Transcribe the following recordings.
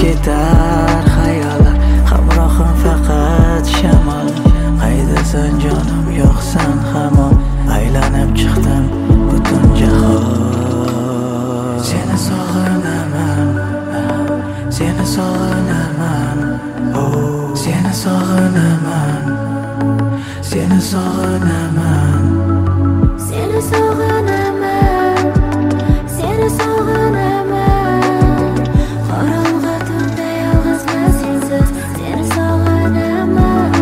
ketar xayollar, hamrohim faqat shamol. Qaydasan jonim, yo'qsan hamon, aylanib chiqdim butun jahon. Seni sog'inaman, seni sog'inaman, oh, seni sog'inaman, seni sog'inaman, seni sog'inaman, seni sog'inaman. Qorong'i tunda yolg'izman sensiz, seni sog'inaman.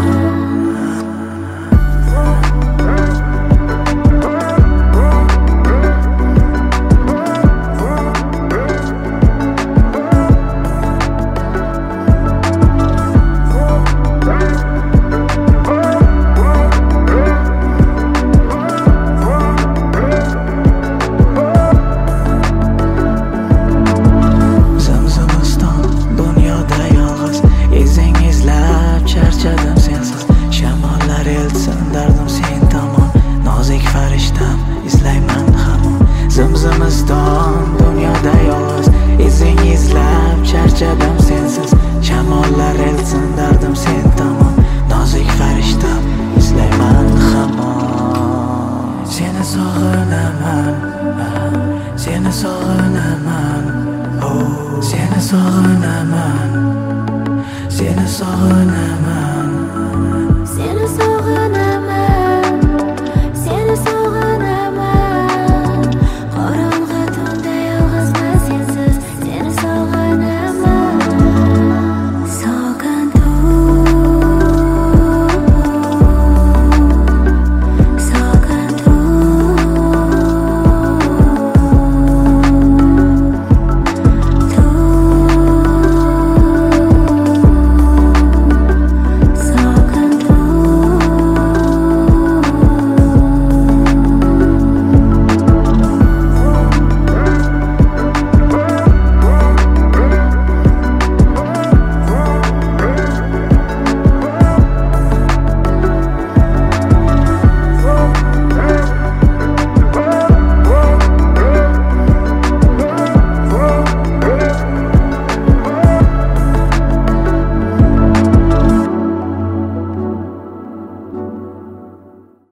Charchadim sensiz, shamollar eltsin dardim sen tomon. Nozik farishtam, izlayman hamon. Zimzimiston dunyoda yolg'iz, izing izlab charchadim sensiz, shamollar eltsin dardim sen tomon. Nozik farishtam, izlayman hamon. Seni sog'inaman, seni sog'inaman, oh, seni sog'inaman, seni sog'inaman.